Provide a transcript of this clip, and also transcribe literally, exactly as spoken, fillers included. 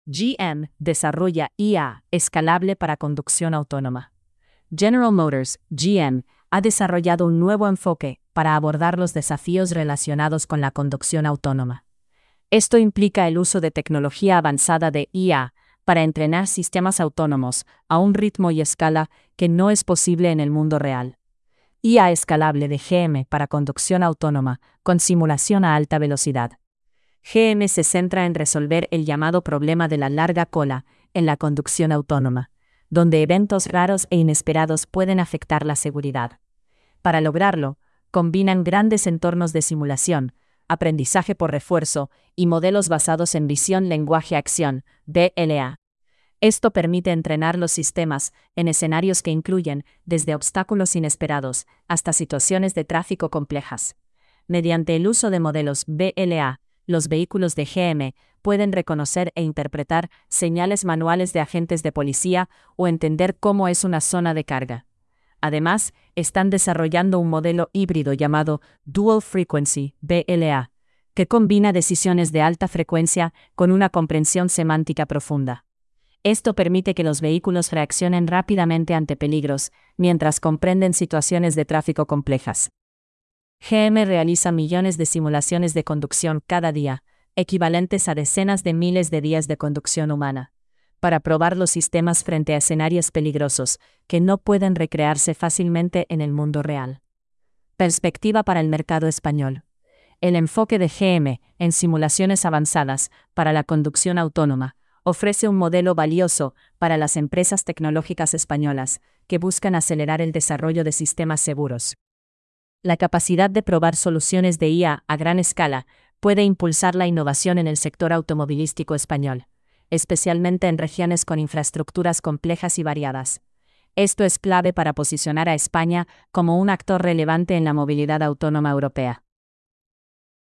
G M desarrolla I A escalable para conducción autónoma. General Motors, G M, ha desarrollado un nuevo enfoque para abordar los desafíos relacionados con la conducción autónoma. Esto implica el uso de tecnología avanzada de I A para entrenar sistemas autónomos a un ritmo y escala que no es posible en el mundo real. I A escalable de G M para conducción autónoma con simulación a alta velocidad. G M se centra en resolver el llamado problema de la larga cola en la conducción autónoma, donde eventos raros e inesperados pueden afectar la seguridad. Para lograrlo, combinan grandes entornos de simulación, aprendizaje por refuerzo y modelos basados en visión-lenguaje-acción, V L A. Esto permite entrenar los sistemas en escenarios que incluyen desde obstáculos inesperados hasta situaciones de tráfico complejas. Mediante el uso de modelos V L A, los vehículos de G M pueden reconocer e interpretar señales manuales de agentes de policía o entender cómo es una zona de carga. Además, están desarrollando un modelo híbrido llamado Dual Frequency V L A, que combina decisiones de alta frecuencia con una comprensión semántica profunda. Esto permite que los vehículos reaccionen rápidamente ante peligros, mientras comprenden situaciones de tráfico complejas. G M realiza millones de simulaciones de conducción cada día, equivalentes a decenas de miles de días de conducción humana, para probar los sistemas frente a escenarios peligrosos que no pueden recrearse fácilmente en el mundo real. Perspectiva para el mercado español. El enfoque de G M en simulaciones avanzadas para la conducción autónoma ofrece un modelo valioso para las empresas tecnológicas españolas que buscan acelerar el desarrollo de sistemas seguros. La capacidad de probar soluciones de I A a gran escala puede impulsar la innovación en el sector automovilístico español, especialmente en regiones con infraestructuras complejas y variadas. Esto es clave para posicionar a España como un actor relevante en la movilidad autónoma europea.